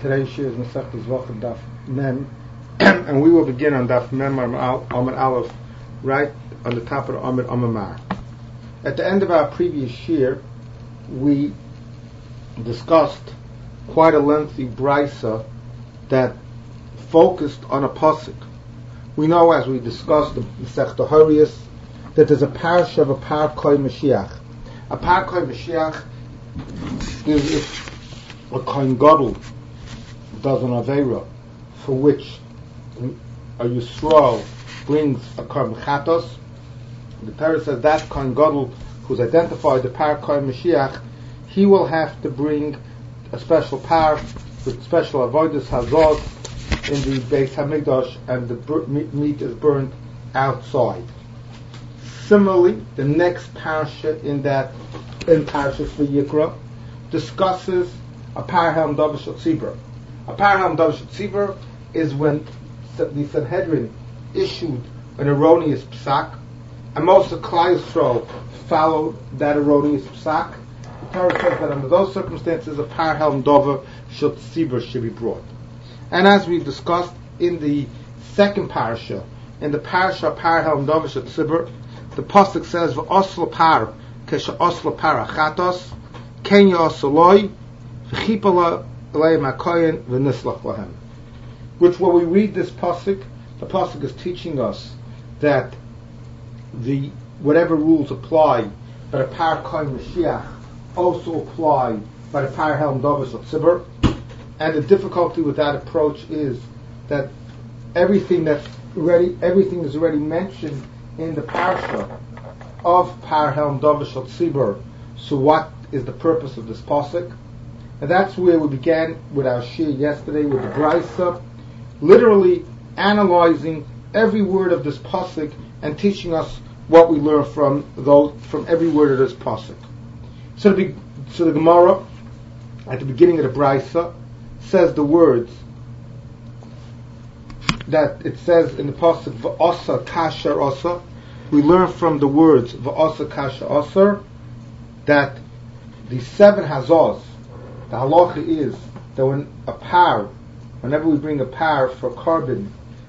Today's shir is Masechtas Zvachim Daf Mem, and we will begin on Daf Mem Amud Aleph, right on the top of the Amud Amamar. At the end of our previous shir, we discussed quite a lengthy brisa that focused on a pasuk. We know, as we discussed the Masechta Horius, that there's a parasha of a Parakoi Mashiach. A Parakoi Mashiach is if a Kohen Gadol does an Aveira for which a Yisrael brings a Korban Chatos. The Torah says that Kohen Gadol who's identified the Parakoi Mashiach, he will have to bring a special par with special avodas hazot in the Beis Hamikdash, and the meat is burnt outside. Similarly, the next parasha in Parashas Vayikra discusses a Parahel Davish Tzibur. A Parahel Davish Tzibur is when the Sanhedrin issued an erroneous psak, and most of Klal Yisrael followed that erroneous psak. The Torah says that under those circumstances, a Parahel Davish Tzibur should be brought. And as we discussed in the second parasha, in the parasha Parahel Davish Tzibur, the pasuk says, "V'oslo par kesha oslo par achatos, kenya osoloi, v'chipala leim hakoyin v'nislach lahem." Which, when we read this pasuk, the pasuk is teaching us that the whatever rules apply by the Parakoi Mashiach also apply by the Parahel Davish Tzibur. And the difficulty with that approach is that everything is already mentioned in the parasha of Parahel Davish Tzibur. So what is the purpose of this pasuk? And that's where we began with our shir yesterday with the brisa, literally analyzing every word of this pasuk and teaching us what we learn from every word of this pasuk. So the Gemara at the beginning of the brisa says the words that it says in the pasuk v'asa kasher asa. We learn from the words v'asa kasher asa that the 7 hazos, the halacha is that whenever we bring a par for carbon,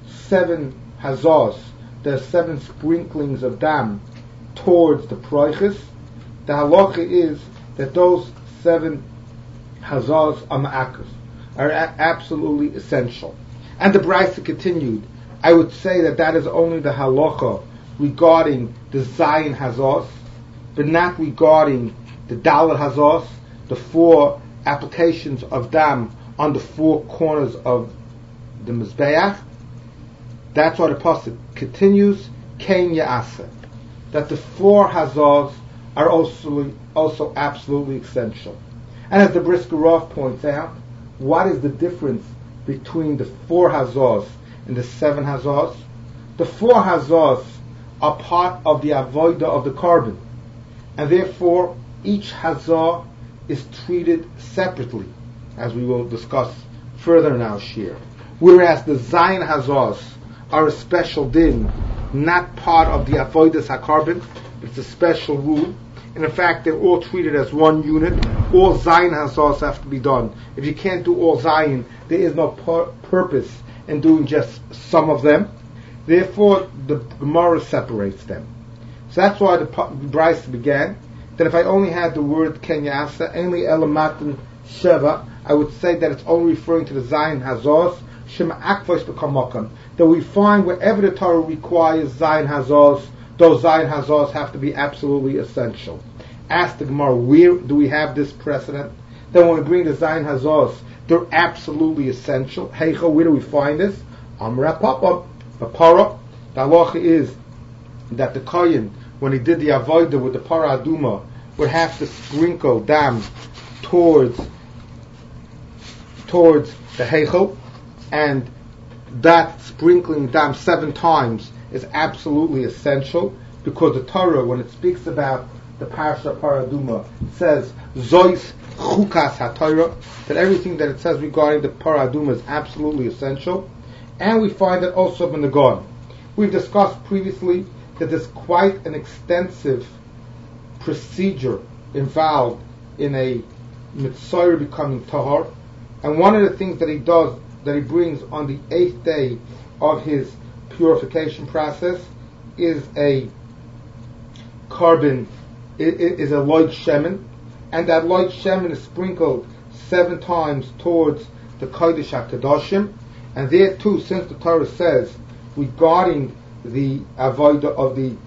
7 hazos, there are 7 sprinklings of dam towards the proiches. The halacha is that those 7 hazos are ma'akas, are absolutely essential. And the brisa continued, I would say that is only the halacha regarding the Zayin hazos, but not regarding the Dalet hazos, the 4 applications of dam on the 4 corners of the Mizbeach. That's why the pasuk continues, Kein Ya'aseh, that the 4 hazos are also absolutely essential. And as the Brisker Rav points out, what is the difference between the 4 hazos and the 7 hazos? The 4 hazos are part of the avodah of the carbon, and therefore each hazah is treated separately, as we will discuss further in our shir. Whereas the Zayin hazos are a special din, not part of the avodas hakarbon. It's a special rule. And in fact, they're all treated as one unit. All Zayin hazos have to be done. If you can't do all Zayin, there is no purpose in doing just some of them. Therefore, the Gemara separates them. So that's why the brisa began, that if I only had the word Ken Ya'aseh, only Elamatan Sheva, I would say that it's only referring to the Zayin hazos, Shema Akvos B'Kamakam, that we find wherever the Torah requires Zayin hazos, those Zayin hazos have to be absolutely essential. Ask the Gemara, where do we have this precedent? Then when we bring the Zayin hazos, they're absolutely essential. Heicha, where do we find this? Amra Papa, Para. The halacha is that the Kohen, when he did the avodah with the Para Aduma, would have to sprinkle dam towards the Heichel, and that sprinkling dam 7 times is absolutely essential, because the Torah, when it speaks about the parasha Paraduma, says Zois Chukas HaTorah, that everything that it says regarding the Paraduma is absolutely essential. And we find that also in the Garden. We've discussed previously that there's quite an extensive procedure involved in a Mitzvah becoming Tahar, And one of the things that he does, that he brings on the 8th day of his purification process, is a carbon, is a light shemen, and that light shemen is sprinkled 7 times towards the Kodesh HaKadoshim, and there too, since the Torah says regarding the avodah of the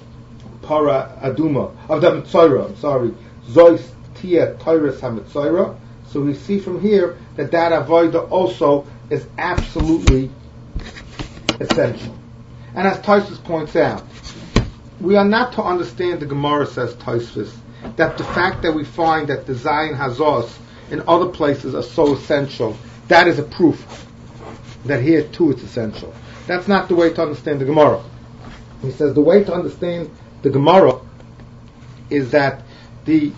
para aduma, of the Mitzorah, Zois tia Torah HaMitzorah, so we see from here that avodah also is absolutely essential. And as Tosfos points out, we are not to understand the Gemara, says Tosfos, that the fact that we find that the Zayin Hazos in other places are so essential, that is a proof that here too it's essential. That's not the way to understand the Gemara. He says the way to understand the Gemara is that the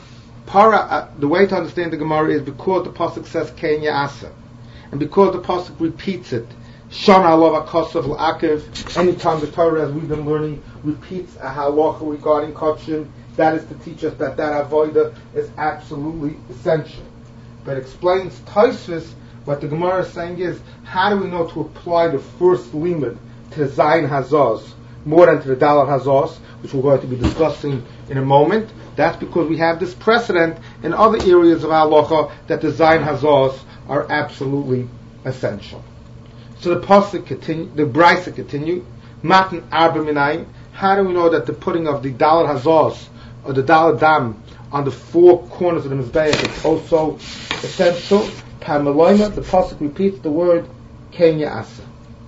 way to understand the Gemara is because the pasuk says Kein Ya'asa, and because the pasuk repeats it, Shana Alava Kosav L'Akev. Anytime the Torah, as we've been learning, repeats a halacha regarding kachim, that is to teach us that avodah is absolutely essential. But explains Tosfos, what the Gemara is saying is, how do we know to apply the first limit to the Zayin Hazos more than to the Daled Hazos, which we're going to be discussing in a moment? That's because we have this precedent in other areas of halacha that the Zayin Hazos are absolutely essential. So the pasuk continued, the Brisa continued, Matan Arba Minayin. How do we know that the putting of the Daled Hazos or the Daled Dam on the 4 corners of the Mizbeach is also essential? Parmeloima, the pasuk repeats the word Kein Ya'asa.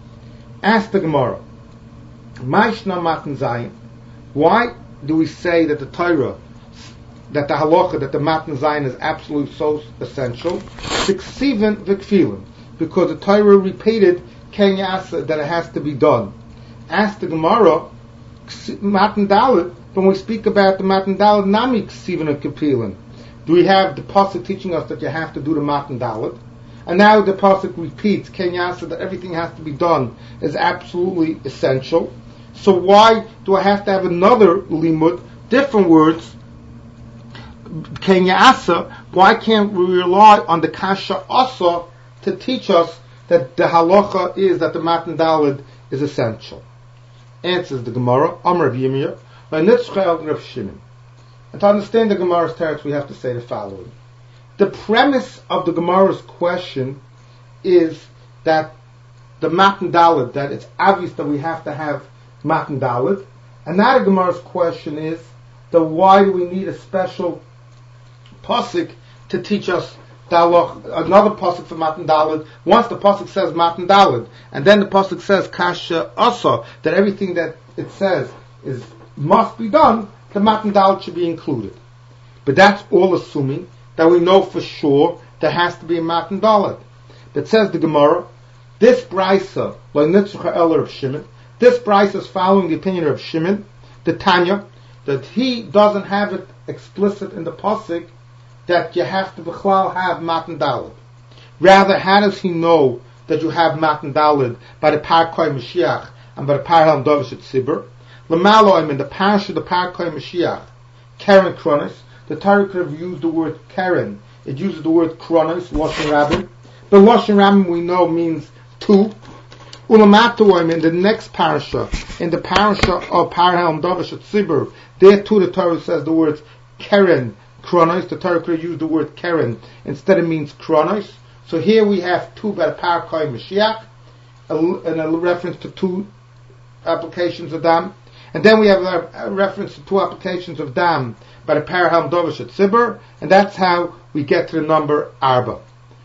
Ask the Gemara, Ma'ishna Matan Zayin. Why do we say that the Torah, that the halacha, that the Matan Zayin is absolutely so essential? Siksiven v'kfilim, because the Torah repeated Kein Ya'asa, that it has to be done. Ask the Gemara, Matan Dalet, when we speak about the Matan Dalet, Nami Ksiven v'kfilim. Do we have the pasuk teaching us that you have to do the Matan Dalet? And now the pasuk repeats Kein Ya'asa, that everything has to be done is absolutely essential. So why do I have to have another limud, different words, Kein Ya'asa? Why can't we rely on the Kasha Asa to teach us that the halacha is that the Matan Dalet is essential? Answers the Gemara, Amar Rav Yirmiyah, Nitzchel Rav Shimon. And to understand the Gemara's text, we have to say the following. The premise of the Gemara's question is that the Matan Dalet, that it's obvious that we have to have Matan Dalet. And now the Gemara's question is, why do we need a special pasuk to teach us another pasuk for Matan Dalet? Once the pasuk says Matan Dalet, and then the pasuk says Kasha Asa, that everything that it says must be done, the Matan Dalet should be included. But that's all assuming that we know for sure there has to be a Matan Dalet. That says the Gemara, this Brisa, Rav Shimon, this Brisa is following the opinion of Shimon, the Tanya, that he doesn't have it explicit in the pasuk that you have to b'chlal have Matan Dalet. Rather, how does he know that you have Matan Dalet by the Parkoi Mashiach and by the Parham Dovish at Sibur? L'maloim, in the Parasha the Parkoi Mashiach, Keren Kronos, the Torah could have used the word Keren. It uses the word Kronos, Lashon Rabbim. But Lashon Rabbim we know means 2. Ulamatoim, in the next Parasha, in the Parasha of Parham Dovish at Sibur, there too the Torah says the words Keren Kronos. The Torah could have used the word Keren. Instead it means Kronos. So here we have 2 by the Parkoi Mashiach, and a reference to 2 applications of Dam. And then we have a reference to 2 applications of Dam by the Parham Dovish at Sibur, and that's how we get to the number Arba.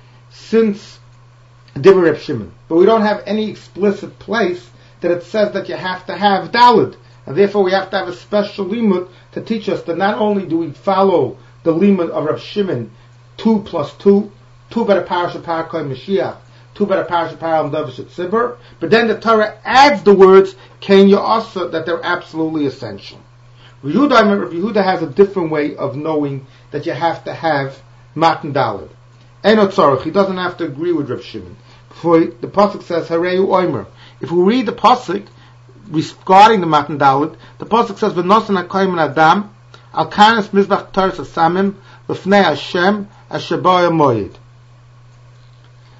Since Dibur Reb Shimon, but we don't have any explicit place that it says that you have to have Dalet, and therefore we have to have a special limud to teach us that not only do we follow the limud of Reb Shimon, 2 plus 2, 2 by the Parasha Parkoi Mashiach, 2 by the Parasha Parham Dovish at Sibur, but then the Torah adds the words Kein Ya'asa, that they're absolutely essential. Rav Yehuda has a different way of knowing that you have to have Matan Dalet. Eino tzarich, he doesn't have to agree with Rav Shimon. For the pasuk says Hareu Omer. If we read the pasuk regarding the Matan Dalet, the pasuk says V'nosan hakoyim adam al kanas mizbach Torah samim l'fnei Hashem asher bo moed.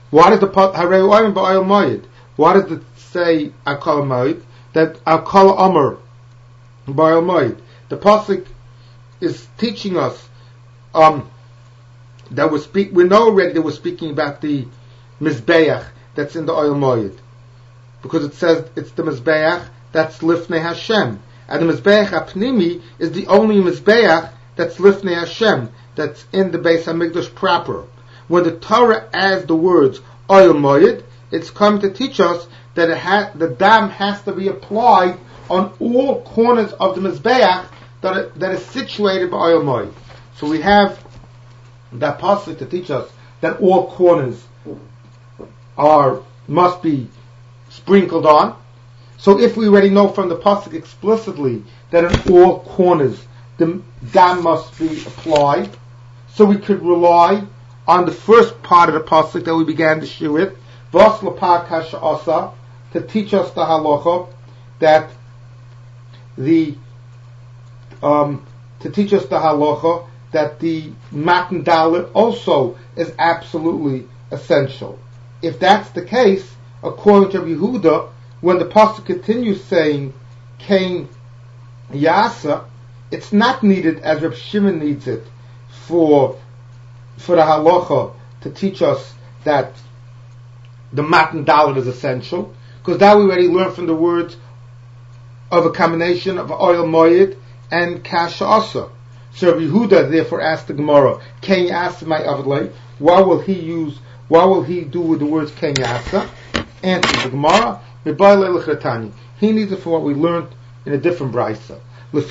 Why does the Harei Oim Ba'al Moed? Why does it say Akal Moed? That Akal Amr Ba'al Moed. The pasuk is teaching us that we know already that we're speaking about the Mizbeach that's in the Oil Moed, because it says it's the Mizbeach that's Lifnei Hashem, and the Mizbeach Apnimi is the only Mizbeach that's Lifnei Hashem, that's in the Beis HaMikdash proper. When the Torah adds the words Oil Moed, it's come to teach us that the dam has to be applied on all corners of the Mizbeach that is situated by Oil Moed. So we have that pasuk to teach us that all corners must be sprinkled on. So if we already know from the pasuk explicitly that in all corners the dam must be applied, so we could rely on the first part of the pasuk that we began the shir with, Vos L'Pad Kasha Asa, to teach us the halacha that the Matan Dalet also is absolutely essential. If that's the case, according to Yehuda, when the pasuk continues saying Kain Yasa, it's not needed as Reb Shimon needs it for the halacha to teach us that the Matan Dalet is essential, because that we already learned from the words of a combination of Oil Moed and Kasha Asa. So Yehuda therefore asked the Gemara, Ken Yasa my Avlay, what will he do with the words Ken Yasa? Answers the Gemara, he needs it for what we learned in a different brisa.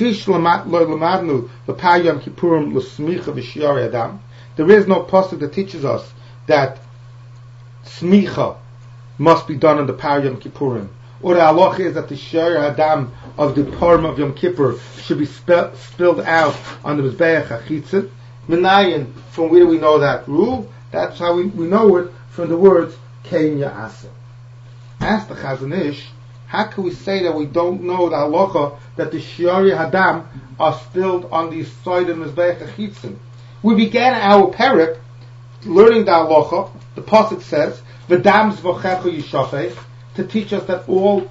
There is no pasuk that teaches us that smicha must be done on the Par Yom Kippurim, or the halacha is that the Shari Hadam of the Purim of Yom Kippur should be spilled out on the Mizbeach HaChitzit. Menayin, from where do we know that rule? That's how we know it from the words Kein Ya'asa. Ask the Chazon Ish, how can we say that we don't know the halacha that the Shari Hadam are spilled on the side of Mizbeach HaChitzit? We began our parak learning the halacha. The pasuk says, "V'dam zvochecha yishafech," to teach us that all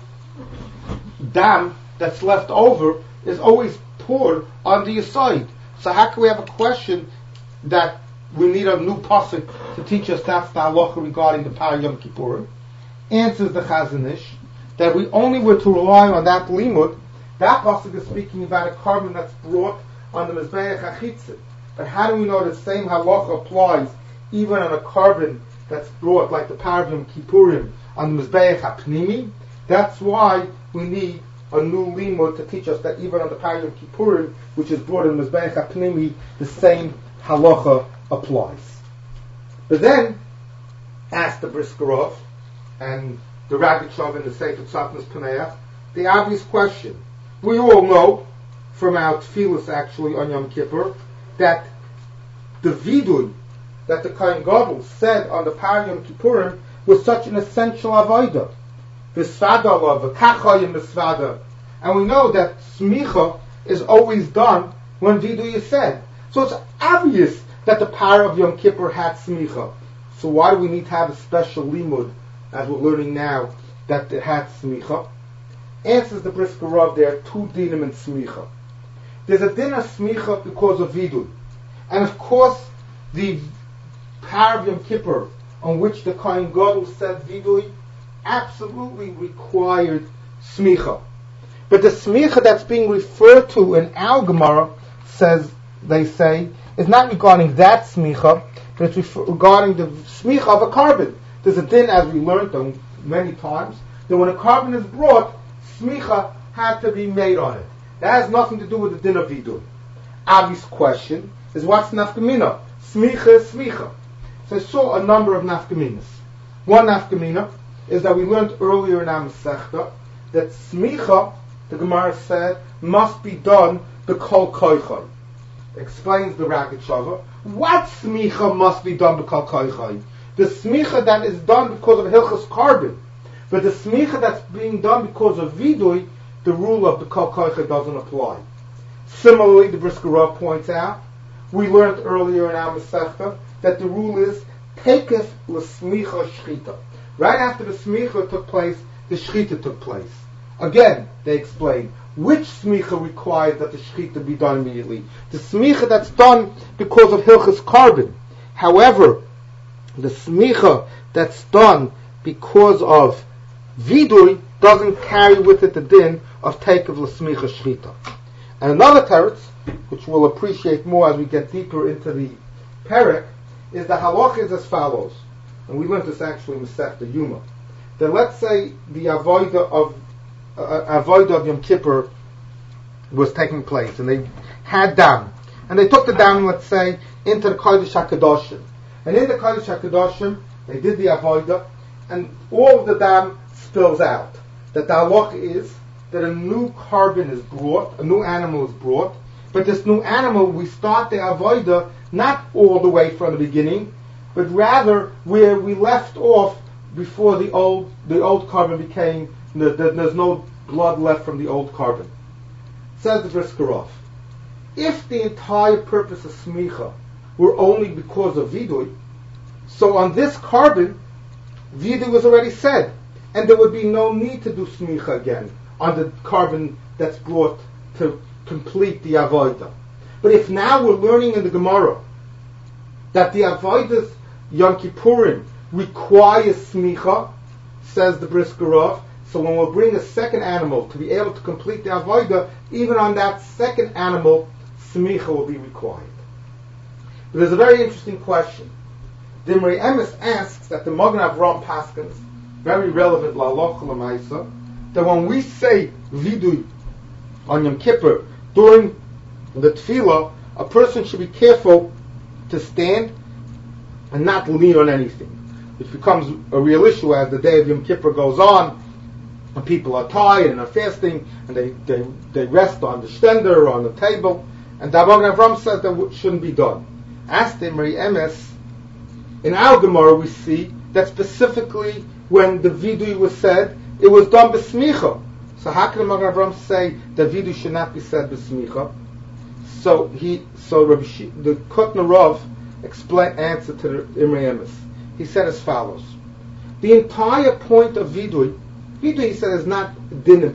dam that's left over is always poured on the side. So how can we have a question that we need a new pasuk to teach us that's the halacha regarding the Par Yom Kippurim? Answers the Chazon Ish that we only were to rely on that limud. That pasuk is speaking about a carbon that's brought on the Mizbeach HaChitzit. But how do we know the same halacha applies even on a carbon that's brought like the Par Yom Kippurim on the Mizbeach HaPnimi? That's why we need a new limud to teach us that even on the Par Yom Kippurim, which is brought in the Mizbeach HaPnimi, the same halacha applies. But then, ask the Briskerov and the Ragachev and the Sefer Tzatnas Paneach the obvious question. We all know from our tefillos actually on Yom Kippur that the vidui that the Kohen Gadol said on the Par Yom Kippurim was such an essential avodah. V'svada v'kachayim v'svada, and we know that smicha is always done when vidui is said. So it's obvious that the Par of Yom Kippur had smicha. So why do we need to have a special limud, as we're learning now, that it had smicha? Answers the Brisker Rav, there are two dinim in smicha. There's a din of smicha because of vidui. And of course, the Par of Yom Kippur, on which the Kohen Gadol said vidui, absolutely required smicha. But the smicha that's being referred to in our Gemara, they say, is not regarding that smicha, but it's regarding the smicha of a carbon. There's a din, as we learned many times, that when a carbon is brought, smicha had to be made on it. That has nothing to do with the din of vidui. Obvious question is, what's nafkamina? Smicha is smicha. So I saw a number of nafkaminas. One nafkamina is that we learned earlier in our Masechta that smicha, the Gemara said, must be done b'kol koichai. Explains the Ragachev. What smicha must be done b'kol koichai? The smicha that is done because of hilchos carbon. But the smicha that's being done because of vidui, the rule of the kol koichai doesn't apply. Similarly, the Brisker Rav points out, we learned earlier in our Masechta that the rule is Tekef l'smicha shchita. Right after the smicha took place, the shchita took place. Again, they explain, which smicha requires that the shchita be done immediately? The smicha that's done because of hilchas carbon. However, the smicha that's done because of vidui doesn't carry with it the din of Tekef l'smicha shchita. And another teretz, which we'll appreciate more as we get deeper into the perek, is the halach is as follows. And we learned this actually in Masechta Yuma. That let's say the avodah of Yom Kippur was taking place, and they had dam, and they took the dam, let's say, into the Kodesh HaKadoshim, and in the Kodesh HaKadoshim they did the avodah, and all of the dam spills out. That the halach is that a new carbon is brought, a new animal is brought, but this new animal, we start the avodah not all the way from the beginning, but rather where we left off before the old carbon became, there's no blood left from the old carbon. Says the Briskerov, if the entire purpose of smicha were only because of vidui, so on this carbon, vidui was already said, and there would be no need to do smicha again on the carbon that's brought to complete the avodah. But if now we're learning in the Gemara that the avodas Yom Kippurim requires smicha, says the Briskerov, so when we'll bring a second animal to be able to complete the avodah, even on that second animal, smicha will be required. But there's a very interesting question. Dimrei Emes asks that the Magen Avraham paskins, very relevant la'alocha l'maisa, that when we say vidui on Yom Kippur during the tefillah, a person should be careful to stand and not lean on anything, which becomes a real issue as the day of Yom Kippur goes on, and people are tired and are fasting, and they rest on the stender or on the table, and the Magen Avraham says that shouldn't be done. Asked him, Mari Emes, in our Gemara we see that specifically when the vidui was said, it was done b'smicha. So how can the Magen Avraham say that vidui should not be said b'smicha? So the Kotner Rav answered to the Imrei Emes. He said as follows: the entire point of vidui, he said, is not a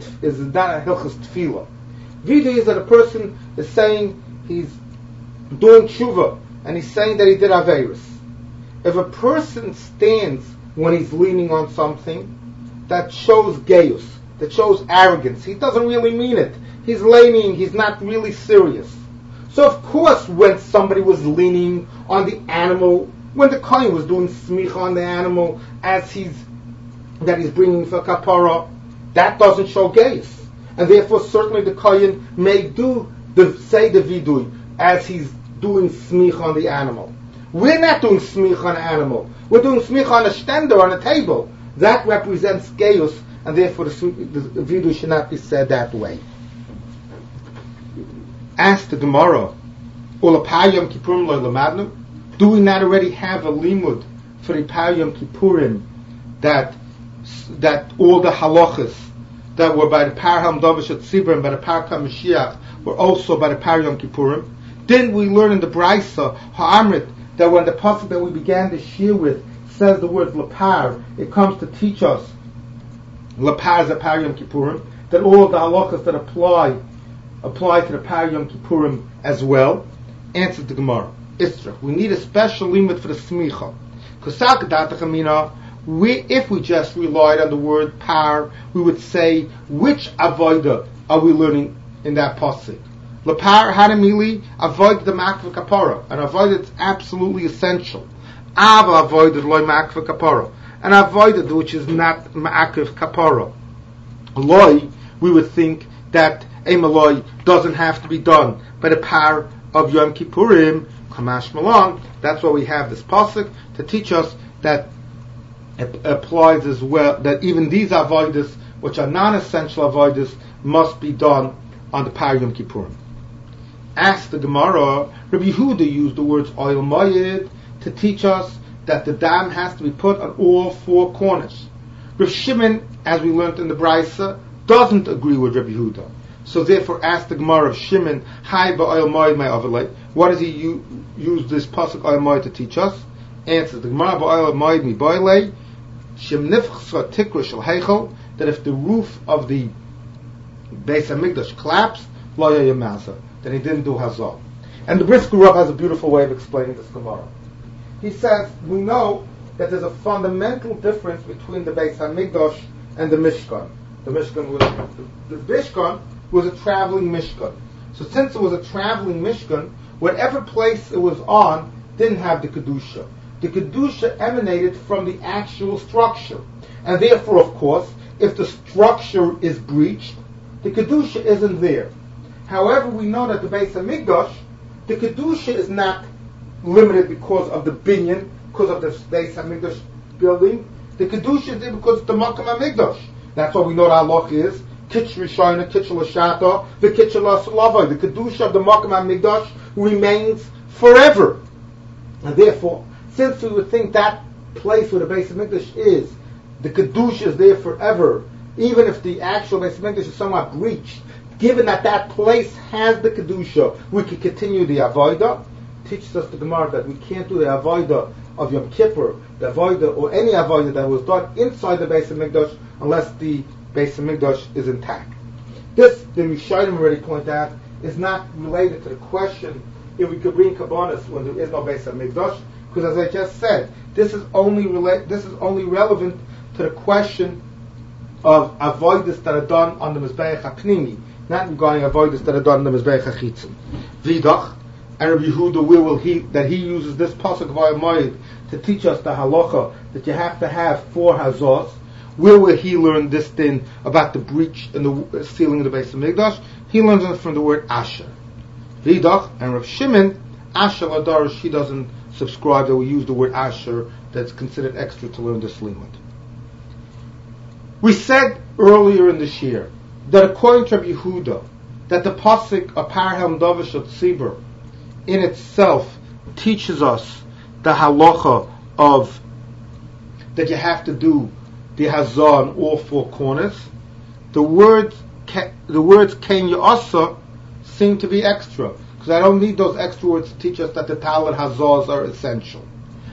hilchas tefillah. Vidui is that a person is saying he's doing tshuva and he's saying that he did aveirus. If a person stands when he's leaning on something, that shows geius, that shows arrogance. He doesn't really mean it. He's leaning, he's not really serious. So of course when somebody was leaning on the animal, when the kohen was doing smicha on the animal that he's bringing for kapara, that doesn't show geius. And therefore certainly the kohen may say the vidui as he's doing smicha on the animal. We're not doing smicha on an animal. We're doing smicha on a stender, on a table. That represents geius, and therefore the vidui should not be said that way. Ask the Gemara, do we not already have a limud for the Par Yom Kippurim that all the halachas that were by the Par Hamdavish at Tzibur and by the Par Mashiach were also by the Par Yom Kippurim? Didn't we learn in the Braisa Ha'amrit that when the pasuk that we began the shir with says the word lapar, it comes to teach us lapar is a Par Yom Kippurim, that all the halachas that apply to the Par Yom Kippurim as well? Answer the Gemara. Isra. We need a special limit for the smicha. If we just relied on the word par, we would say, which avodah are we learning in that pasuk? Lapar hadamili, avoid the makva kapara. An avoid that's absolutely essential. Ava avoided loy makva kapara. An avoided which is not ma'akiv kapara. Loy, we would think that a malloy doesn't have to be done by the par of Yom Kippurim, Kamash Malon. That's why we have this pasuk to teach us that it applies as well, that even these avodas, which are non-essential avodas, must be done on the Par Yom Kippurim. Ask the Gemara, Rabbi Yehuda used the words oil moyed to teach us that the dam has to be put on all four corners. Rav Shimon, as we learned in the Braisa, doesn't agree with Rabbi Yehuda. So therefore, ask the Gemara of Shimon, Hai ba'oil moed my overlay. What does he use this pasuk oil moed to teach us? Answer: the Gemara ba'olam moed mi boilei shem nifchsa tikra shel heichel, that if the roof of the Beis Hamikdash collapsed, lo yeh mazah, then he didn't do hazah. And the Brisker Rav has a beautiful way of explaining this Gemara. He says, we know that there's a fundamental difference between the Beis Hamikdash and the Mishkan. The Mishkan was a traveling Mishkan. So since it was a traveling Mishkan, whatever place it was on didn't have the Kedusha. The Kedusha emanated from the actual structure. And therefore, of course, if the structure is breached, the Kedusha isn't there. However, we know that the Beis Hamikdash, the Kedusha is not limited because of the binyan, because of the Beis Hamikdash building. The Kedusha is there because of the Makam Hamikdash. That's what we know the halach is. Kitch Rishona, Kitch Lashata, the Kitch Laslavai. The Kedusha of the Makam Hamikdash remains forever. And therefore, since we would think that place where the Beis Hamikdash is, the Kedusha is there forever, even if the actual Beis Hamikdash is somewhat breached, given that that place has the Kedusha, we can continue the Avodah. Teaches us the Gemara that we can't do the Avodah of Yom Kippur, the Avodah, or any Avodah that was done inside the Beis Hamikdash, unless the Beis Hamikdash is intact. This, the Rishonim already point out, is not related to the question if we could bring Kabbanis when there is no Beis Hamikdash, because as I just said, this is only relevant to the question of avodas that are done on the Mizbeach HaPnimi, not regarding avodas that are done on the Mizbeach HaChitzon. Vidach, and Rabbi Yehuda, that he uses this pasuk of Moed to teach us the halacha that you have to have 4 hazos. Where will he learn this thing about the breach and the ceiling of the Beis Hamikdash? He learns it from the word Asher. Vidach, and Rav Shimon, Asher Ladarish, he doesn't subscribe that we use the word Asher, that's considered extra to learn this limud. We said earlier in this year that according to Rabbi Yehuda, that the pasuk of Parhelm Davish of Tzibur in itself teaches us the halacha of that you have to do the hazah on all 4 corners. The words Ken Ya'asa seem to be extra, because I don't need those extra words to teach us that the Talmud hazahs are essential.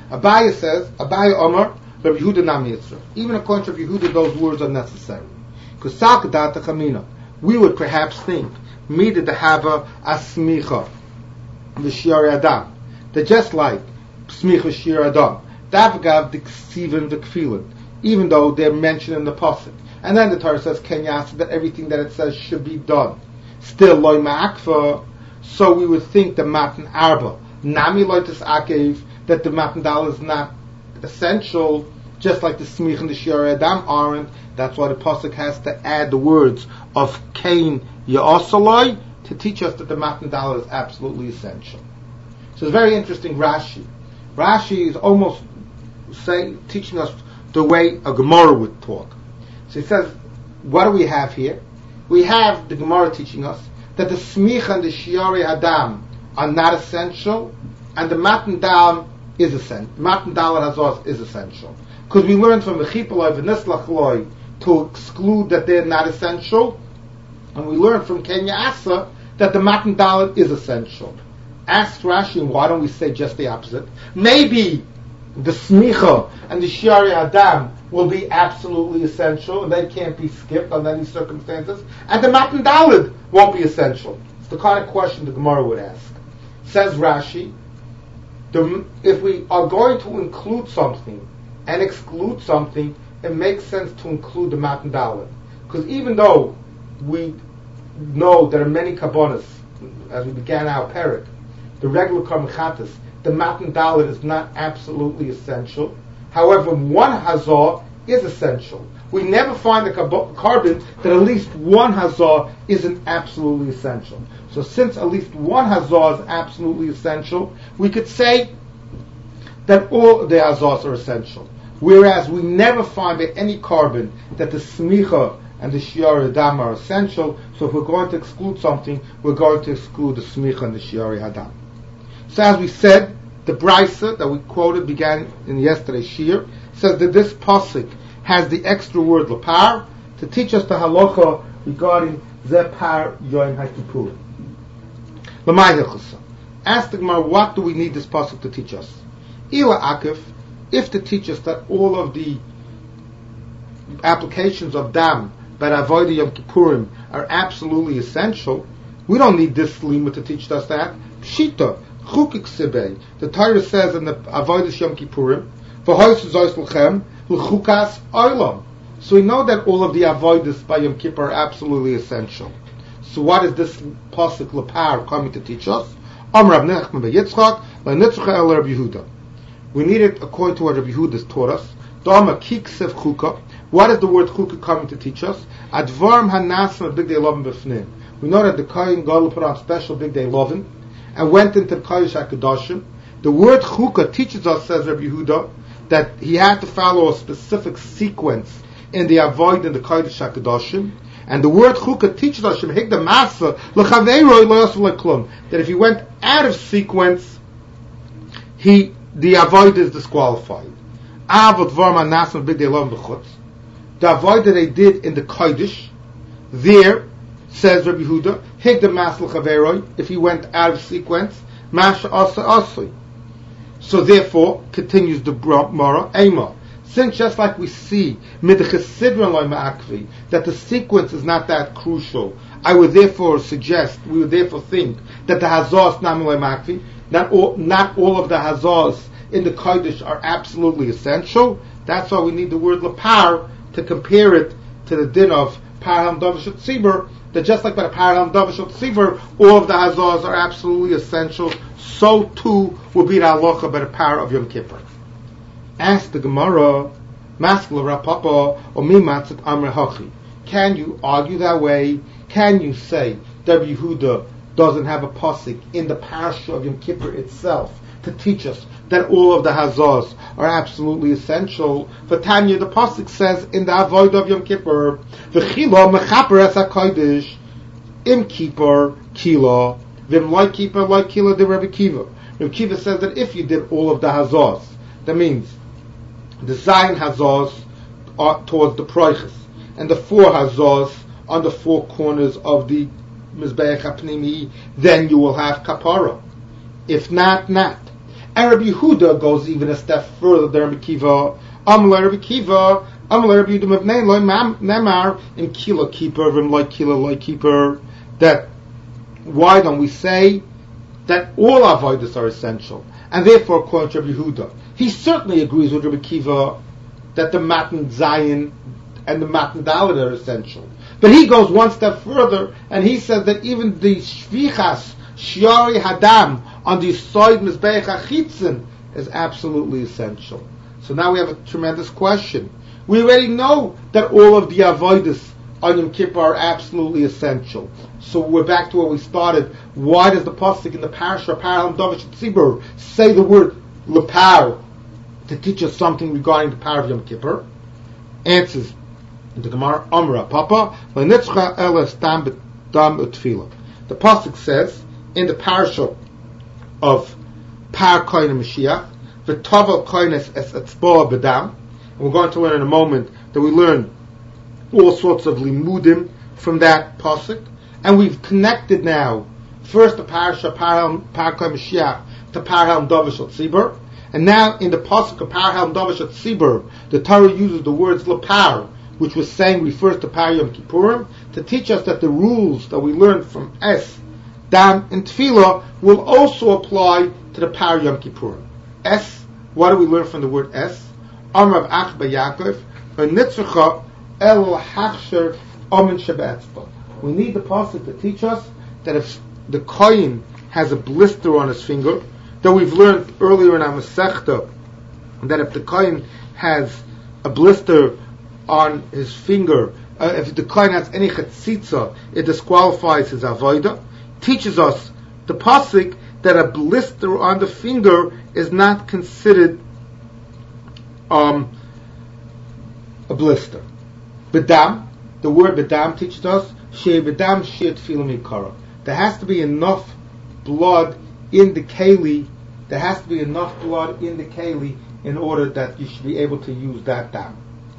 Abaya Omar, Rabbi Yehuda Nam Yitzra. Even according to Rabbi Yehuda, those words are necessary. Because Sakadata Chamina, we would perhaps think, Mida Dehava Asmicha, the Shir Adam, that just like Smicha Shir Adam, Davgav the Ksivin the Kfilin, even though they're mentioned in the pasuk. And then the Torah says Kenyasa, that everything that it says should be done. Still loy ma'akfa, so we would think the Matan Arba, Nami loitis akev, that the Matan Dal is not essential, just like the Smich and the Shir Adam aren't. That's why the pasuk has to add the words of Kain Ya'asaloi to teach us that the Matan Dal is absolutely essential. So it's very interesting. Rashi is almost teaching us the way a Gemara would talk. So he says, what do we have here? We have the Gemara teaching us that the Smicha and the Shiari Adam are not essential, and the Matan Dal is essential. Matan Dal and Hazos is essential. Because we learned from the Chipaloi and Nislachloi to exclude that they're not essential, and we learned from Kenya Asa that the Matan Dal is essential. Ask Rashi, why don't we say just the opposite? Maybe the Smicha and the Shiari Adam will be absolutely essential, and they can't be skipped under any circumstances, and the Matan Daled won't be essential. It's the kind of question the Gemara would ask. Says Rashi, if we are going to include something and exclude something, it makes sense to include the Matan Daled. Because even though we know there are many kabbonis, as we began our parak, the regular karmechatas, the Matan Daled is not absolutely essential. However, one hazah is essential. We never find a carbon that at least one hazah isn't absolutely essential. So since at least one hazah is absolutely essential, we could say that all the hazahs are essential. Whereas we never find by any carbon that the smicha and the shiari hadam are essential. So if we're going to exclude something, we're going to exclude the smicha and the shiari hadam. So as we said, the Brisa that we quoted began in yesterday's shir, says that this pasuk has the extra word lapar to teach us the halacha regarding zepar yoin hakippur. Ask the Gemara, what do we need this pasuk to teach us? Ila Akif, if to teach us that all of the applications of Dam, but Avodah Yom Kippurim, are absolutely essential, we don't need this Lima to teach us that. Pshita, Chukik Sibei, the Torah says in the Avodah Yom Kippurim, V'hois zois l'chem, l'chukas oilam. So we know that all of the avodas by Yom Kippur are absolutely essential. So what is this pasuk lepar coming to teach us? Amar Rav Nachman ben Yitzchak, le'nitzcha el Rav Yehuda. We need it according to what Rav Yehuda has taught us. Dama kiksev chuka. What is the word chuka coming to teach us? Advarm hanasim big day lovin b'fnim. We know that the Kohen Gadol put on special big day lovin and went into the Kodesh HaKadoshim. The word chuka teaches us, says Rav Yehuda, that he had to follow a specific sequence in the avoid in the Kodesh HaKadoshim. And the word chukah teaches us that if he went out of sequence, the avoid is disqualified. The avoid that they did in the Kodesh, there, says Rabbi Yehuda, if he went out of sequence, so therefore, continues the Gemara, Ema. Since just like we see that the sequence is not that crucial, we would therefore think that the hazahs not all of the hazahs in the Kodesh are absolutely essential. That's why we need the word lapar to compare it to the din of parham davashot tzibur, that just like by the parham davashot tzibur, all of the hazahs are absolutely essential, so too will be the halacha by the power of Yom Kippur. Ask the Gemara, Maskela Rapapa, or Mimatzat Amre Hachi. Can you argue that way? Can you say that Yehuda doesn't have a pasuk in the parasha of Yom Kippur itself to teach us that all of the hazahs are absolutely essential? For Tanya, the pasuk says in the avoid of Yom Kippur, V'chila mechaper es hakodesh im kippur kila v'im loy kippur loy kila de Rabbi Kiva. Rabbi Kiva says that if you did all of the hazahs, that means the Zayin hazahs are towards the Proiches, and the 4 hazahs on the 4 corners of the Mizbeach HaPnimi, then you will have kapara. If not, not. And Rabbi Yehuda goes even a step further than Rabbi Kiva. Amalei Rabbi Kiva, Amalei Rabbi Yehuda mevnei loy memar in kila keeper v'im loy kila loy keeper. That why don't we say that all avodas are essential? And therefore, according to Rabbi Yehuda, he certainly agrees with Rabbi Kiva that the Matan Zayin and the Matan Dalet are essential. But he goes one step further, and he says that even the Shvichas, Shiari Hadam, on the side Mizbeach HaChitzin, is absolutely essential. So now we have a tremendous question. We already know that all of the avodas on Yom Kippur are absolutely essential. So we're back to where we started. Why does the pasuk in the parasha Parham Davish Tzibur say the word lepar to teach us something regarding the power of Yom Kippur? Answers the Gemara Amra Papa Lenitzcha Eles Dam Utfila. The pasuk says in the parasha of Par Kohen Mashiach V'Tavel Kohenes Es Etzboa B'Dam. And we're going to learn in a moment that we learn all sorts of limudim from that pasuk, and we've connected now first the parasha Par Kohen Mashiach to Parham Davish Tzibur, and now in the pasuk of Parham Davish Tzibur, the Torah uses the words lapar, which was saying refers to Par Yom Kippurim, to teach us that the rules that we learned from Es, Dam, and Tefillah will also apply to the Par Yom Kippurim. Es, what do we learn from the word Es? Amar of Ach B'Yakov, V'nitzcha El Hachsher Omen Shebetzba. We need the pasuk to teach us that if the Kohen has a blister on his finger, that we've learned earlier in our Masechta, that if the Kohen has a blister on his finger, if the Kohen has any chatzitza, it disqualifies his avodah. Teaches us the pasuk that a blister on the finger is not considered a blister. Bedam, the word bedam teaches us shei bedam shei tefillah mikara. There has to be enough blood in the keli. There has to be enough blood in the keli in order that you should be able to use that dam.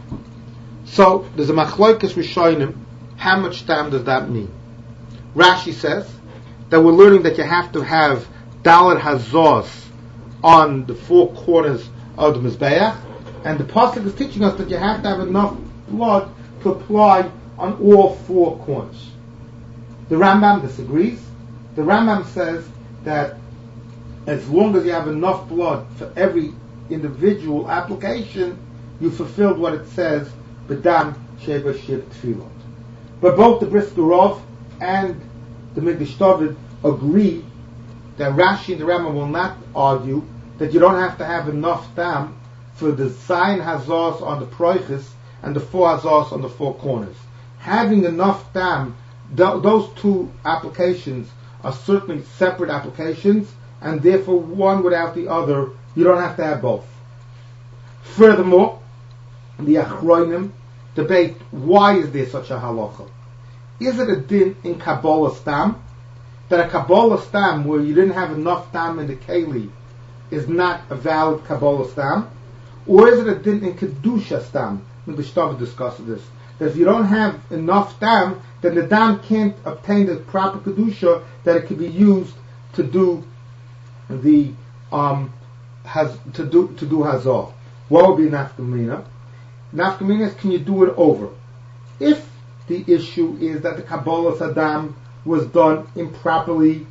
So there's a machlokes rishonim. How much dam does that mean? Rashi says that we're learning that you have to have dalet hazos on the four corners of the Mizbeach, and the pasuk is teaching us that you have to have enough blood to apply on all four corners. The Rambam disagrees. The Rambam says that as long as you have enough blood for every individual application, you fulfilled what it says, B'dam Sheva Shiv Tefillot. But both the Brisker Rov and the Mikdash David agree that Rashi and the Rambam will not argue that you don't have to have enough dam for the Zayin Hazars on the Proiches and the four Hazars on the four corners. Having enough dam, those two applications are certainly separate applications, and therefore one without the other, you don't have to have both. Furthermore, the Achronim debate, why is there such a halacha? Is it a din in Kabbalah Stam, that a Kabbalah Stam where you didn't have enough dam in the Keli is not a valid Kabbalah Stam? Or is it a din in Kedusha Stam? The Shtava discusses this. That if you don't have enough dam, then the dam can't obtain the proper Kedusha that it can be used to do the to do Hazar. What would be Nafkamina? Nafkamina is, can you do it over? If the issue is that the Kabbalah Saddam was done improperly,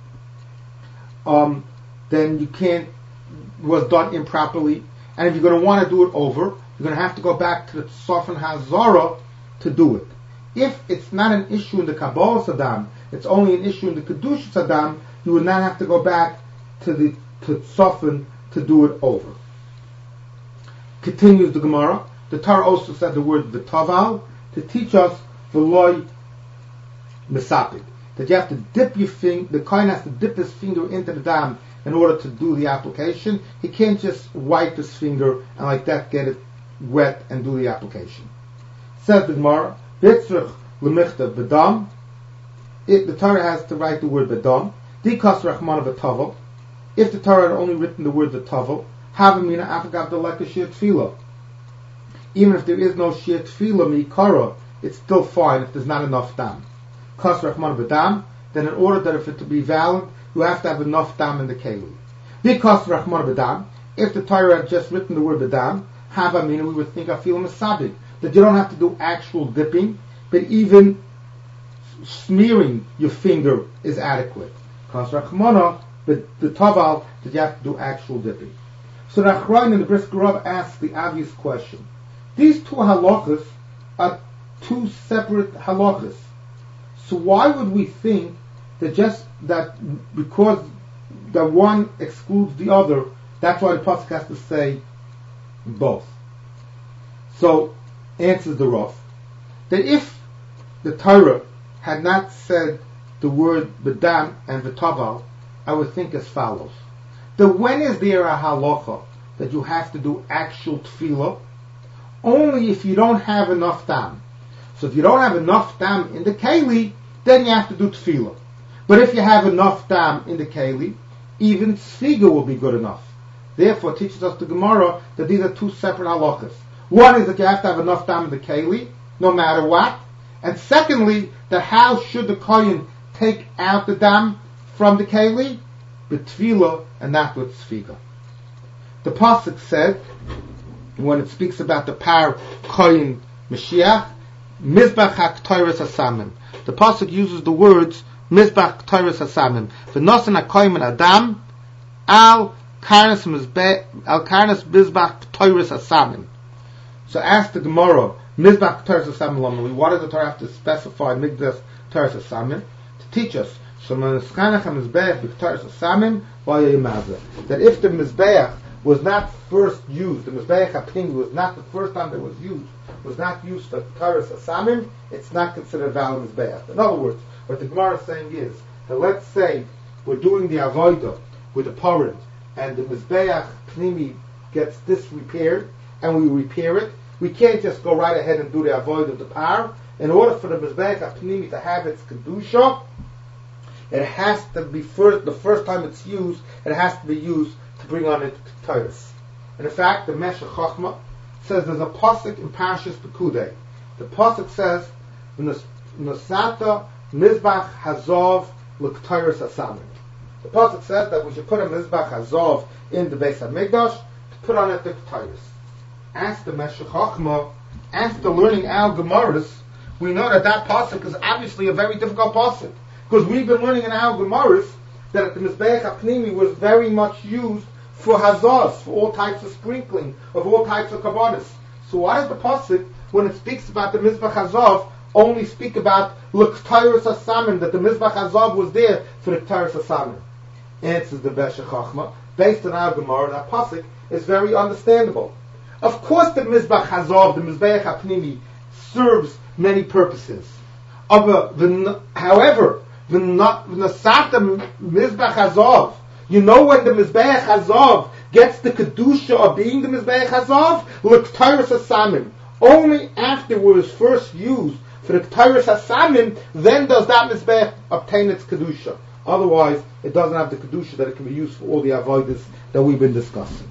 then you can't, was done improperly, and if you're going to want to do it over, you're going to have to go back to the Tzofan Hazara to do it. If it's not an issue in the Kabbalah Saddam, it's only an issue in the Kedusha Saddam, you would not have to go back to the Tzofan to do it over. Continues the Gemara. The Torah also said the word v'taval to teach us v'loy mesapik, that you have to dip your finger, the kohen has to dip his finger into the dam in order to do the application. He can't just wipe his finger and like that get it wet and do the application. Says the Gemara, Bitzrich l'michtav b'dam, the Torah has to write the word b'dam, dikas rachmana v'taval. If the Torah had only written the word v'taval, havamina afagav deleka shir tefillah. Even if there is no shir tefillah mikara, it's still fine if there's not enough dam. Kas rachman v'dam, then in order that if it to be valid, you have to have enough dam in the keli. Because rachman v'dam, if the Torah had just written the word v'dam, havamina, we would think afil masabik, that you don't have to do actual dipping, but even smearing your finger is adequate. Kas rachmana, but the taval, that you have to do actual dipping. So the Achronim and the Brisker Rov asks the obvious question. These two halachas are two separate halachas. So why would we think that just that because the one excludes the other, that's why the pasuk has to say both? So answers the Rav that if the Torah had not said the word b'dam and v'taval, I would think as follows. That when is there a halacha that you have to do actual tefillah? Only if you don't have enough dam. So if you don't have enough dam in the keli, then you have to do tefillah. But if you have enough dam in the keli, even tzfiga will be good enough. Therefore, it teaches us the Gemara that these are two separate halachas. One is that you have to have enough dam in the keli, no matter what. And secondly, that how should the kohen take out the dam from the keli? With tefillah and not with tzfiga. The pasuk said, when it speaks about the par kohen Mashiach, mizbach haktoiris hasamim. The pasuk uses the words mizbach toiris hasamim. V'nosan hakohen adam al karnas mizbach toiris hasamim. So ask the Gemara, mizbach toiris hasamim lamali. Why does the Torah have to specify mizbach toiris hasamim? To teach us. So that if the mizbeach was not first used, the mizbeach hapnimi was not the first time that it was not used for Taras Asamim, it's not considered valid mizbeach. In other words, what the Gemara is saying is that let's say we're doing the avodah with the parent, and the mizbeach pnimi gets disrepaired, and we repair it. We can't just go right ahead and do the avodah of the par. In order for the mizbeach pnimi to have its kedusha, it has to be the first time it's used, it has to be used to bring on it Titus. And in fact, the Meshech Chochmah says there's a pasuk in Parshas Pekudei. The pasuk says, "Nosata mizbach hazov l'k'Tiras asamim." The pasuk says that we should put a mizbach hazov in the Beis Hamikdash to put on it the ketayros. As the Meshech Chochmah, after learning our Gemaras, we know that pasuk is obviously a very difficult pasuk, because we've been learning in our Gemaras that the Mizbeach HaPnimi was very much used for hazos, for all types of sprinkling, of all types of kabbanis. So why does the pasuk, when it speaks about the Mizbach Hazov, only speak about l'ktayros hasamin, that the Mizbach Hazov was there for the ktayros hasamin? Answers the Meshech Chochmah, based on our Gemara, that pasuk is very understandable. Of course the Mizbach Hazov, the Mizbeach HaPnimi, serves many purposes. However, the Nasata Mizbach Hazov, you know when the Mizbeach Hazov gets the Kedusha of being the Mizbeach Hazov? L'ktayros hasamin. Only after it was first used for the Ketayros hasamin, then does that Mizbeach obtain its Kedusha. Otherwise, it doesn't have the Kedusha that it can be used for all the avodas that we've been discussing.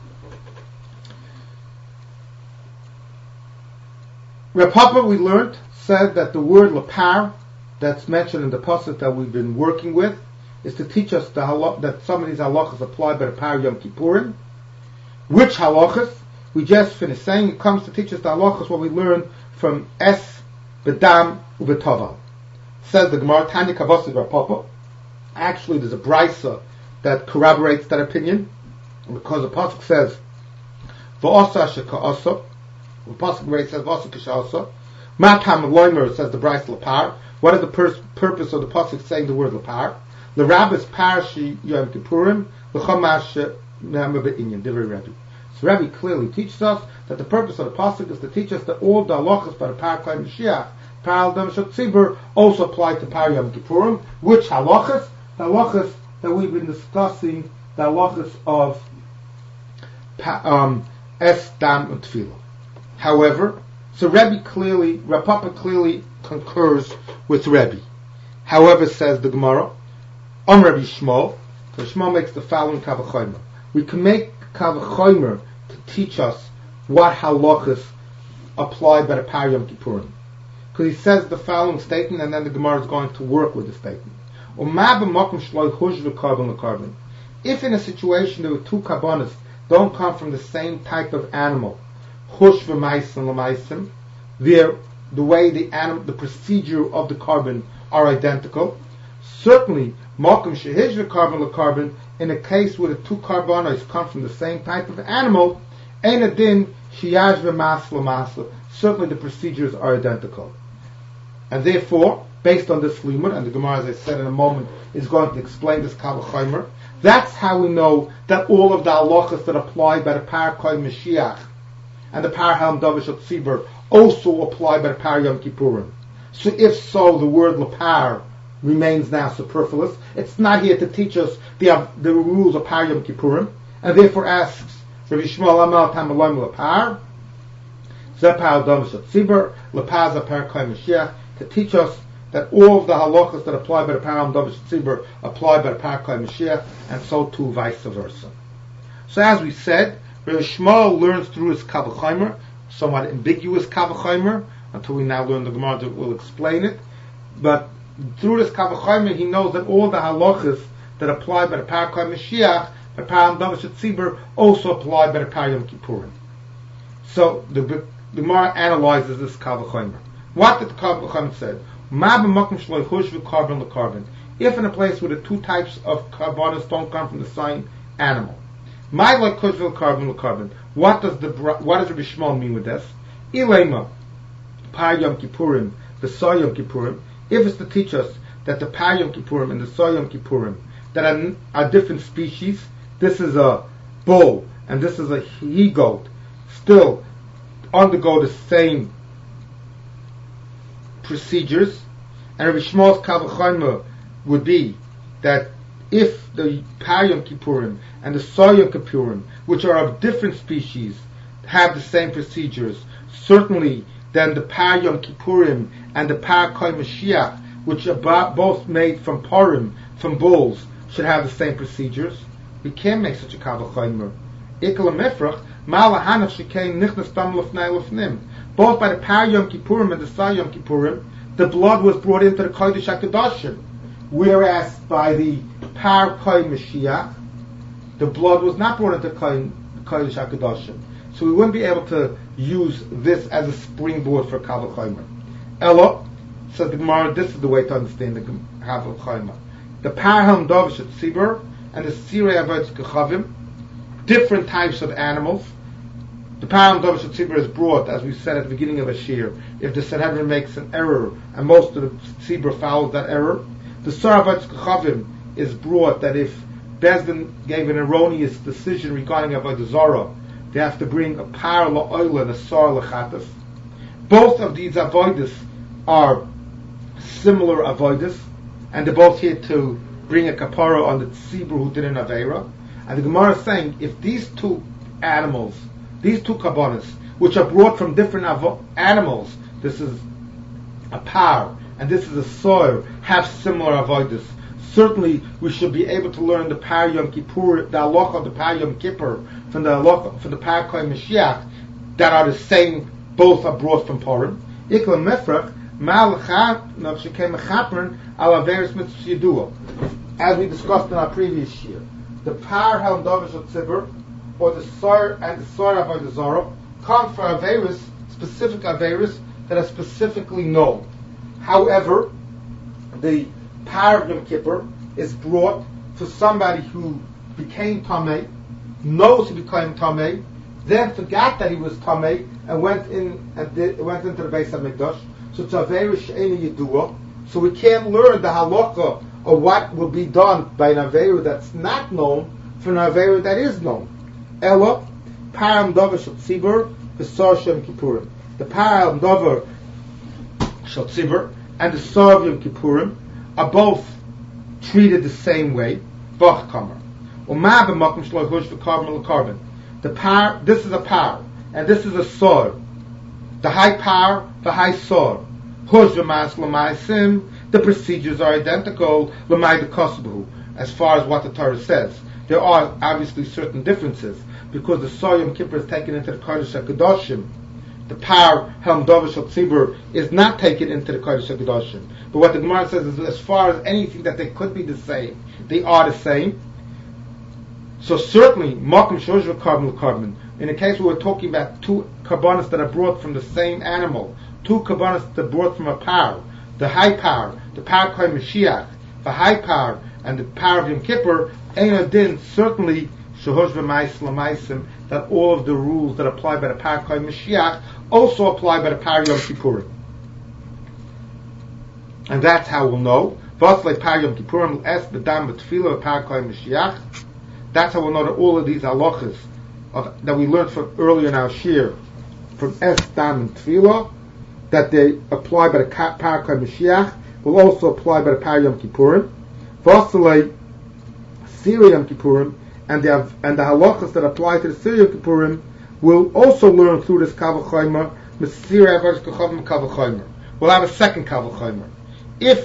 Reb Papa, we learned, said that the word lapar, that's mentioned in the pasuk that we've been working with, is to teach us that some of these halachas apply by the Par Yom Kippurim. Which halachas? We just finished saying it comes to teach us the halachas what we learn from Es, Bedam, Ubetoval. Says the Gemara, Tanya Kavasi Reb Papa. Actually, there's a brisa that corroborates that opinion, because the pasuk says, V'osa sheka'osa. The pasuk says, V'osa k'sha'osa. Matam loimer, says the brisa lapar. What is the purpose of the pasuk saying the word lapar? The rabbis parshi Yom Kippurim, l'chamash ne'amah be'inyan, divrei Rebbe. So Rebbe clearly teaches us that the purpose of the pasuk is to teach us that all the halachas by the Paraklein Mashiach, Paral Dam Shot Tzibur, also apply to Par Yom Kippurim. Which halachas? The halachas that we've been discussing, the halachas of Es, Dam, and Tefillah. However, so Reb Papa clearly concurs with Rebbe. However, says the Gemara, Rabbi Shmuel, so Shmuel makes the following kavachomer. We can make kavachomer to teach us what halachas apply by the Par Yom Kippurim. Because he says the following statement, and then the Gemara is going to work with the statement. If in a situation there were two karbanos don't come from the same type of animal, hush v'maisim l'maisim, the way the procedure of the carbon are identical. Certainly, makom shehijra carbon l'carbon, in a case where the two carbonos come from the same type of animal, ein adin shiyaj v'mas l'masla. Certainly, the procedures are identical, and therefore, based on this limud, and the Gemara, as I said in a moment, is going to explain this kavachomer. That's how we know that all of the halachas that apply by the Parakoi Mashiach and the Par Ham Davish Tzibur also apply by the Par Yom Kippurim. So if so, the word lapar remains now superfluous. It's not here to teach us the rules of Par Yom Kippurim, and therefore asks Rabbi Shmuel Amal Tamalayim lapar Zepar Davish Tzibur lapar Zapar Koi Mashiach, to teach us that all of the halachas that apply by the Par Ham Davish Tzibur apply by the Par Koi Mashiach, and so too vice versa. So as we said, Rabbi Shmuel learns through his kavachomer, somewhat ambiguous kavachomer, until we now learn the Gemara that will explain it. But through this kavachomer, he knows that all the halachas that apply by the Par Koi Mashiach, by Par Ham Davish Tzibur, also apply by the Par Yom Kippurim. So the Gemara analyzes this kavachomer. What did the kavachomer say? If in a place where the two types of carbonos don't come from the same animal, what does Rabbi Shmuel mean with this? Ilema Par Yom Kippurim, the Soy Yom Kippurim. If it's to teach us that the Par Yom Kippurim and the Soy Yom Kippurim that are different species, this is a bull and this is a he-goat, still undergo the same procedures, and Rabbi Shmuel's kavachomer would be that if the Par Yom Kippurim and the Soy Yom Kippurim, which are of different species, have the same procedures, certainly then the Par Yom Kippurim and the Par Koi Mashiach, which are both made from parim, from bulls, should have the same procedures. We can't make such a kavachomer. Ikla mefrach malahanach shekain nichnas dam lefnei lefnim. Both by the Par Yom Kippurim and the Soy Yom Kippurim, the blood was brought into the Kodesh HaKadoshim, whereas by the Par Koi Mashiach, the blood was not brought into Kodesh HaKadoshim. So we wouldn't be able to use this as a springboard for Kal V'chomer. Ella, says the Gemara, this is the way to understand the Kal V'chomer. The Par Helm Dovish at Tzibur and the Sirei Avodas Kechavim, different types of animals. The Par Helm Dovish at Tzibur is brought, as we said at the beginning of a shir, if the Sanhedrin makes an error and most of the Tzibur follows that error. The Sirei Avodas Kechavim is brought that if Bezdin gave an erroneous decision regarding Avodah Zarah, they have to bring a par la'oila and a sar l'chatas. Both of these avodas are similar avodas, and they're both here to bring a kapara on the tzibur who did an aveira. And the Gemara is saying, if these two animals, these two kabbanas, which are brought from different animals, this is a par and this is a sar, have similar avodas, certainly we should be able to learn the Par Yom Kippur, the halacha of the Par Yom Kippur from the halacha from the Par Koi Mashiach that are the same. Both are brought from Purim. Ikla Mefrach Malachat Navshekem Mechapern Al Averis Mitzvah Yidua. As we discussed in our previous year, the Par Helm Dovish Tzibur or the Sar and the Sar Avodah Zarah come for Averis, specific Averis that are specifically known. However, the Par Yom Kippur is brought for somebody who became Tameh, knows he became Tameh, then forgot that he was Tameh and went into the Beis HaMikdash. So it's Aveira She'eni Yidua. So we can't learn the halacha of what will be done by an Aveira that's not known from an Aveira that is known. Ella Param Dover Shel Tzibur V'Sar Shem Kippurim. The Param Dover Shel Tzibur and the Sar of Yom Kippurim are both treated the same way. Bach Kamer. Uma b'makom shlo hush v'karben l'karben. The par, this is a par, and this is a sor. The high par, the high sor. Hush v'mas l'maisim. The procedures are identical. L'mai d'kosbuhu, as far as what the Torah says. There are obviously certain differences because the Sor Yom Kippur is taken into the Kodesh HaKadoshim. The Par Helm Dovish Shel Tzibur is not taken into the Kodesh HaKadoshim. But what the Gemara says is, as far as anything that they could be the same, they are the same. So certainly, Makom Shosh v'Karben l'Karben. In the case where we're talking about two karbanos that are brought from the same animal, two karbanos that are brought from a par, the high par, the Par Koi Mashiach, the high par, and the Par of Yom Kippur, Ein Adin, certainly, Shehosh v'Mais l'Maisim, that all of the rules that apply by the Par Koi Mashiach also apply by the Par Yom Kippurim. And that's how we'll know. Vaslei Par Yom Kippurim es b'dam b'tefila Par Koi Mashiach. That's how we'll know that all of these halachas that we learned from earlier in our shir, from es, dam, and tefila, that they apply by the Par Koi Mashiach, will also apply by the Par Yom Kippurim. Vaslei Sirei Yom Kippurim, and the halachas that apply to the Sirei Yom Kippurim will also learn through this Kal V'chomer, Sirei Avodas Kechavim Kal V'chomer. We'll have a second Kal V'chomer. If,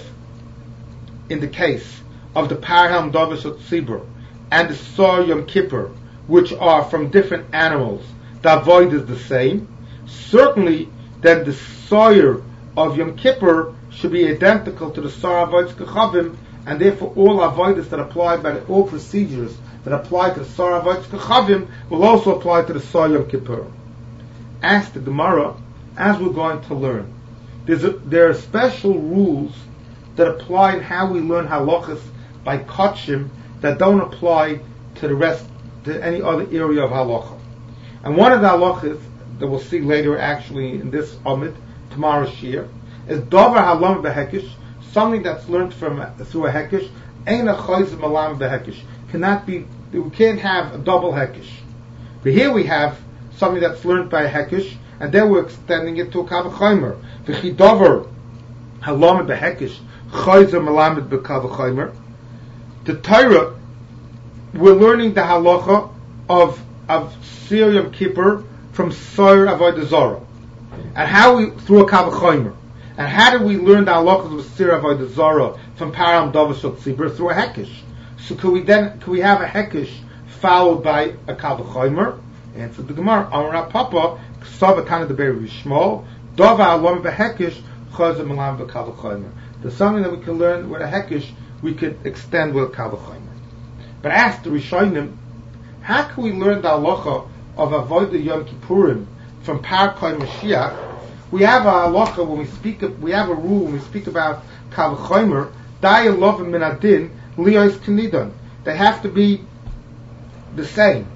in the case of the Par Helm Dovish Shel Tzibur and the Sor Yom Kippur, which are from different animals, the avoid is the same, certainly then the Sor of Yom Kippur should be identical to the Sor Avodas Kechavim, and therefore all avodas that apply by all procedures that apply to the Sor Avodas Kechavim will also apply to the Sor Yom Kippur. Ask the Gemara, as we're going to learn, there are special rules that apply in how we learn halachas by kotshim that don't apply to the rest, to any other area of halacha. And one of the halachas that we'll see later, actually in this Amid, tomorrow's shir, is davar halam behekish, something that's learned through a hekish. Ein a chayz malam behekish, cannot be. We can't have a double hekish. But here we have something that's learned by a hekish, and then we're extending it to a Kal V'chomer. V'chi davar halam behekish chayz malam b'Kal V'chomer. The Torah, we're learning the halacha of Sirei Yom Kippur from Sor Avodah Zarah, and how we through a Kal V'chomer. And how do we learn the halachas of Sirei Avodah Zarah from Param Dovish Shel Tzibur through a hekish? So could we have a hekish followed by a Kal V'chomer? Answer the Gemara. Amar Papa Ksav Kana Deber V'Shmol Dava Alom V'Hekish Chazar Malam V'Kal V'chomer. There's something that we can learn with a hekish we could extend with Kal V'chomer. But ask the Rishonim, how can we learn the halacha of Avodah Yom Kippurim from Parkei Mashiach? We have a halacha when we speak. We have a rule when we speak about Kal V'chomer. Dai Lovim Min Adin Liyos Kenidon. They have to be the same.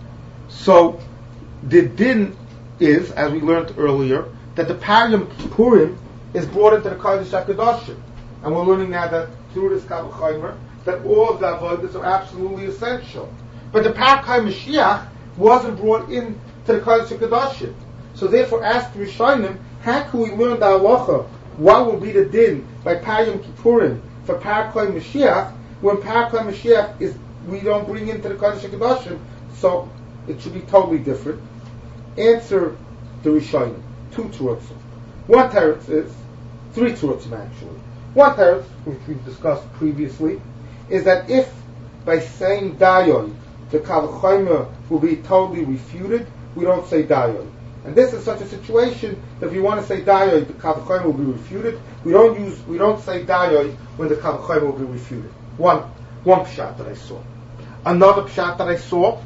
So the din is, as we learned earlier, that the Par Yom Kippurim is brought into the Kodesh HaKadoshim, and we're learning now that through this Kal V'chomer that all of the avodas are absolutely essential. But the Parkei Mashiach wasn't brought in to the Kodesh HaKadoshim. So therefore, ask the Rishonim, how can we learn the halacha? What will be the din by Par Yom Kippurim for Parkei Mashiach when Parkei Mashiach is we don't bring into the Kodesh HaKadoshim? So it should be totally different. Answer the Rishonim. 2 terutzim. One teretz is 3 terutzim actually. One teretz, which we've discussed previously, is that if by saying dayoy the Kal V'chomer will be totally refuted, we don't say dayoy. And this is such a situation that if you want to say dayoy, the Kal V'chomer will be refuted. We don't say dayoy when the Kal V'chomer will be refuted. One pshat that I saw. Another pshat that I saw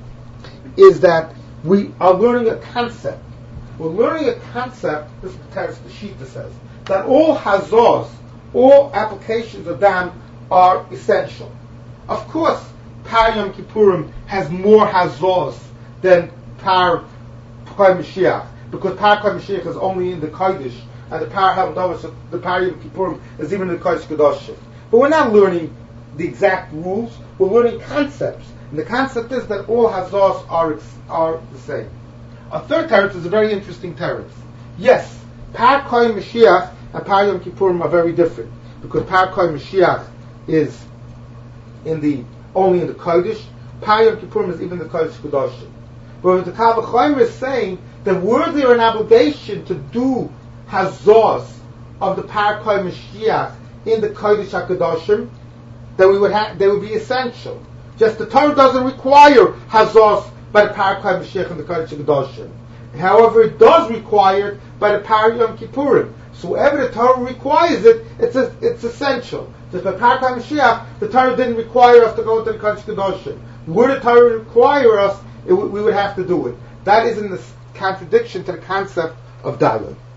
is that we are learning a concept. We're learning a concept. This is the Shita says that all hazos, all applications of dam are essential. Of course, Par Yom Kippurim has more hazos than Parkei Mashiach, because Parkei Mashiach is only in the Kodesh, and the Par Hamdav, the Par Yom Kippurim is even in the Kodesh Kedoshim. But we're not learning the exact rules. We're learning concepts, and the concept is that all hazos are the same. A third teretz is a very interesting teretz. Yes, Parkei Mashiach and Par Yom Kippurim are very different, because Parkei Mashiach is only in the Kodesh. Par Yom Kippurim is even the Kodesh Kedoshim. But the Kal V'chomer is saying that were there an obligation to do hazos of the Parkei Mashiach in the Kodesh HaKadoshim, that they would be essential. Just the Torah doesn't require hazos by the Parkei Mashiach in the Kodesh HaKadoshim. However, it does require it by the Par Yom Kippurim. So wherever the Torah requires it, it's essential. Just by Parkei Mashiach, the Torah didn't require us to go to the Kodesh Kedoshim. Were the Torah require us, we would have to do it. That is in the contradiction to the concept of Dayan.